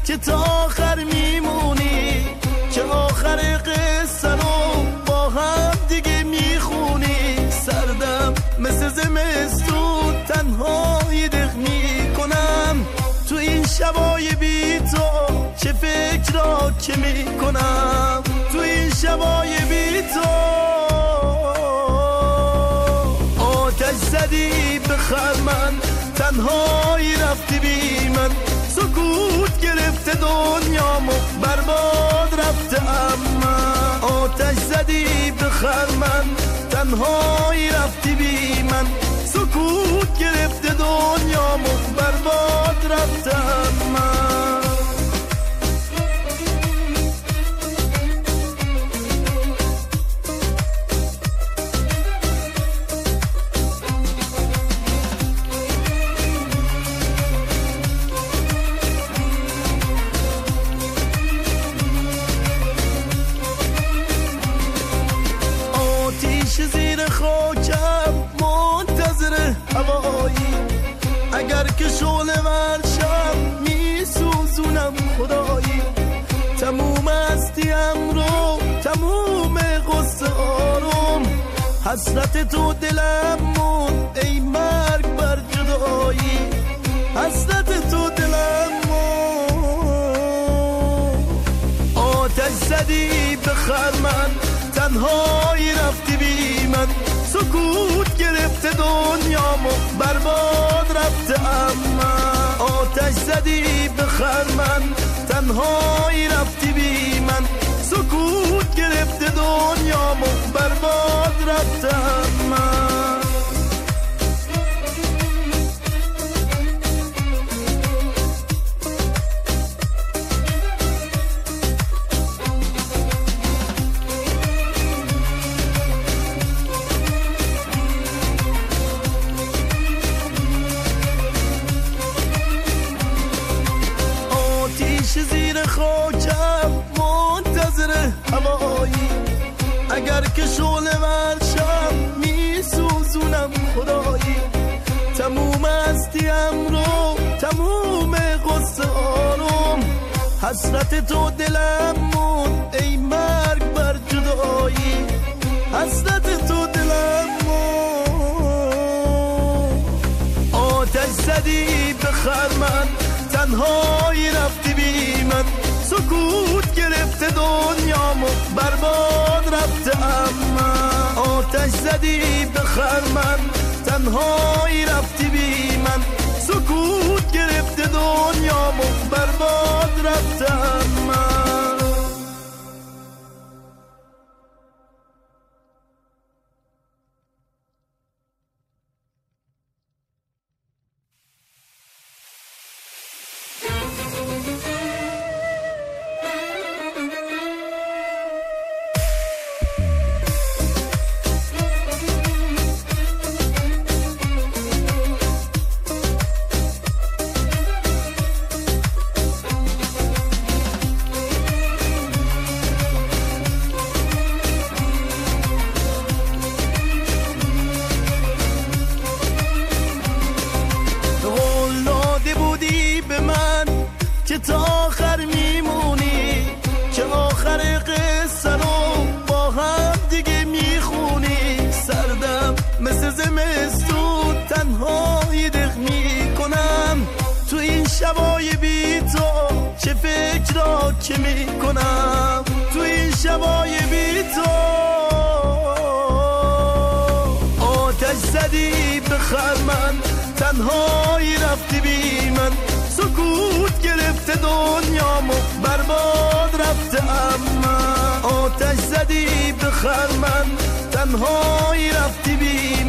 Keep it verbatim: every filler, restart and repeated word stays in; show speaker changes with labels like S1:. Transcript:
S1: که تا آخر میمونی، که آخر قصه رو با هم دیگه میخونی. سردم مثل زمستون تنهایی دق میکنم، تو این شبای بی تو چه فکر را که میکنم، تو این شبای بی تو. آتش زدی بخر من، تنهایی رفتی بی من، سکوت گرفته دنیامو برباد رفته اما. آتش زدی بخر من، تنهایی رفتی بی من، سکوت گرفته دنیامو برباد رفته اما. زیر خاکم منتظر هوایی، اگر که شعله ورشم میسوزونم خدایی. تموم هستیم رو تموم قصه آروم، حسرت تو دلم موند ای مرگ بر جدایی، حسرت تو دلم موند. آتش زدی بخر من، تنهایی رفتی بی من، سکوت گرفته دنیامو برباد رفته اما. آتش زدی بخر من، تنهایی رفتی بی من، سکوت گرفته دنیامو برباد رفته اما. زیر خاکم منتظر هوایی، اگر که شعله ورشم میسوزونم خدایی. تموم هستیم رو تموم قصه آروم، حسرت تو دلم موند ای مرگ بر جدایی، حسرت تو دلم موند. آتش زدی بخر من، تنهایی رفتی بی من، سکوت گرفته دنیامو برباد رفته اما. آتش زدی بخر من، تنهایی رفتی بی من، سکوت گرفته دنیامو برباد رفته اما. که تا آخر میمونی، که آخر قصه رو با هم دیگه میخونی. سردم مثل زمستون تنهایی دق میکنم، تو این شبای بی تو چه فکر را که میکنم، تو این شبای بی تو. آتش زدی بخر من، تنهایی رفتی بی من، سکوت گرفته دنیامو برباد رفته اما. آتش زدی بخر من، تنهایی رفتی بی